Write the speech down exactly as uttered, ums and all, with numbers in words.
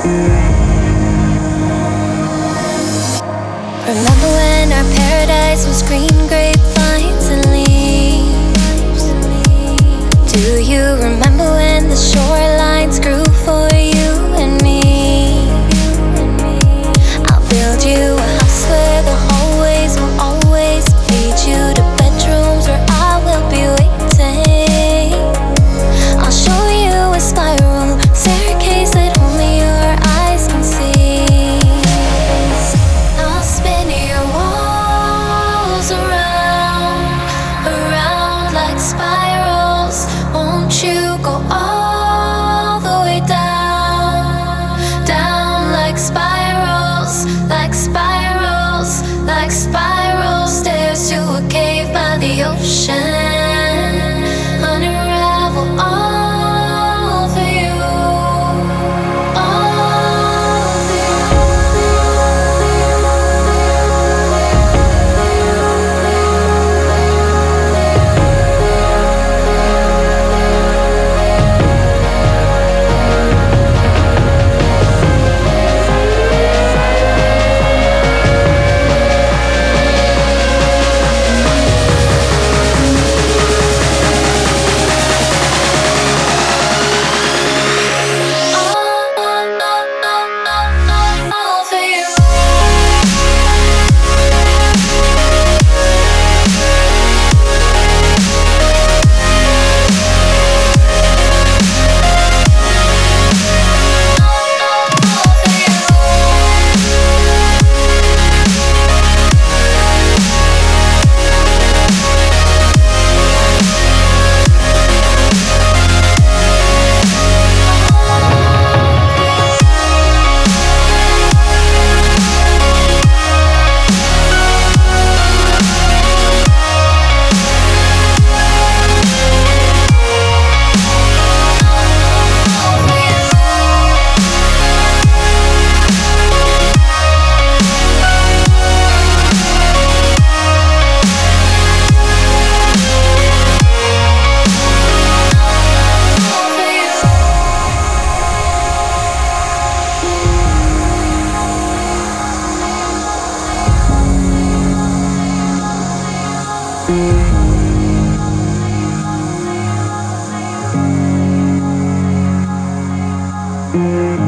Remember when our paradise was green grapevines and leaves? Do you remember when the shorelines grew for you and me? I'll build you a house where the hallways will always lead you to bedrooms where I will be waiting. I'll show you a spiral staircase that only your eyes can see. I'll spin your walls around, around like spirals. Won't you go all the way down, down like spirals, like spirals, like spiral stairs to a cave by the ocean. Unravel all for you, all for you.